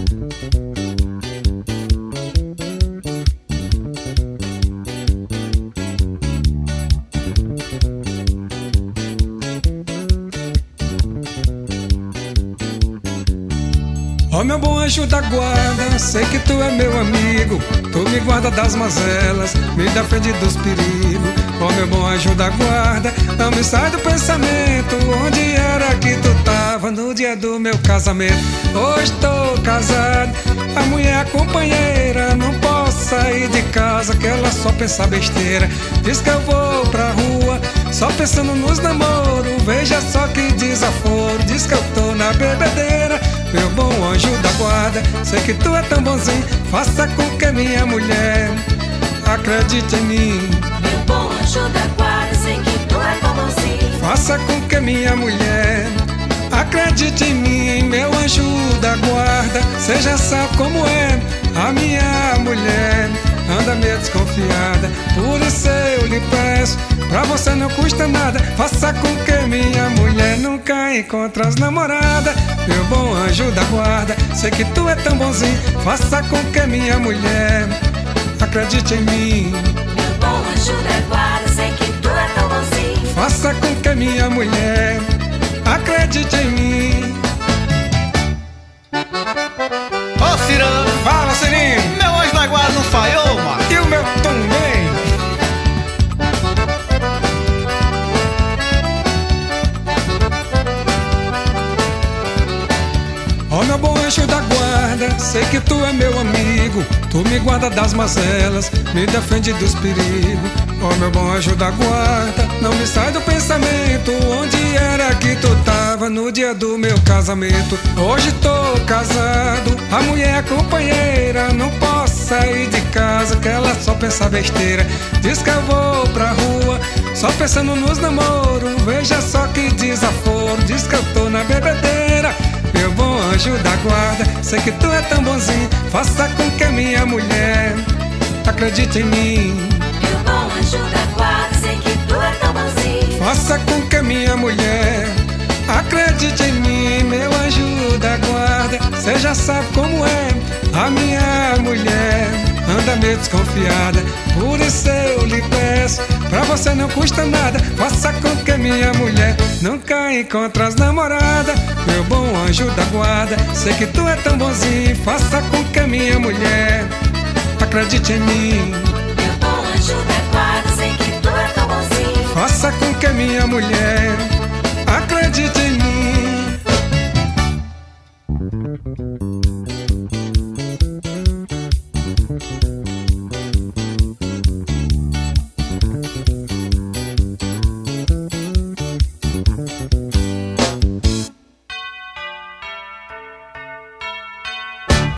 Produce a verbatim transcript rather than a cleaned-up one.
Ó meu bom anjo da guarda, sei que tu é meu amigo. Tu me guarda das mazelas, me defende dos perigos. Ó meu bom anjo da guarda, não me sai do pensamento. Onde era que tu tava no dia do meu casamento? Hoje tô casado, a mulher a companheira. Não posso sair de casa que ela só pensa besteira. Diz que eu vou pra rua, só pensando nos namoros. Veja só que desaforo, diz que eu tô na bebedeira. Meu bom anjo da guarda, sei que tu é tão bonzinho. Faça com que minha mulher acredite em mim. Meu bom anjo da guarda, sei que tu é tão bonzinho. Faça com que minha mulher acredite em mim. Meu anjo da guarda, você já sabe como é a minha mulher. Anda meio desconfiada, por isso eu lhe peço, pra você não custa nada. Faça com que minha mulher nunca encontre as namoradas. Meu bom anjo da guarda, sei que tu é tão bonzinho. Faça com que minha mulher acredite em mim. Meu bom anjo da guarda, sei que tu é tão bonzinho. Faça com que minha mulher acredite em mim. Ô Cirano, Fala, Cirino! meu anjo da guarda não falhou, mano. E o meu também! Ó meu bom anjo da guarda, sei que tu é meu amigo. Tu me guarda das mazelas, me defende dos perigos. Ó meu bom anjo da guarda, não me sai do pensamento. Onde era que tu tava no dia do meu casamento? Hoje tô casado, a mulher é companheira. Não posso sair de casa que ela só pensa besteira. Diz que eu vou pra rua, só pensando nos namoros. Veja só que desaforo, diz que eu tô na bebedeira. Meu bom anjo da guarda, sei que tu é tão bonzinho. Faça com que minha mulher acredite em mim. Meu bom anjo da guarda, sei que tu é tão bonzinho. Faça com que minha mulher acredite em mim. Meu anjo da guarda, cê já sabe como é a minha mulher. Anda meio desconfiada, por isso eu lhe peço, pra você não custa nada. Faça com que minha mulher nunca encontre as namoradas. Meu bom anjo da guarda, sei que tu é tão bonzinho. Faça com que minha mulher acredite em mim. Meu bom anjo da guarda, sei que tu é tão bonzinho. Faça com que minha mulher acredite em mim.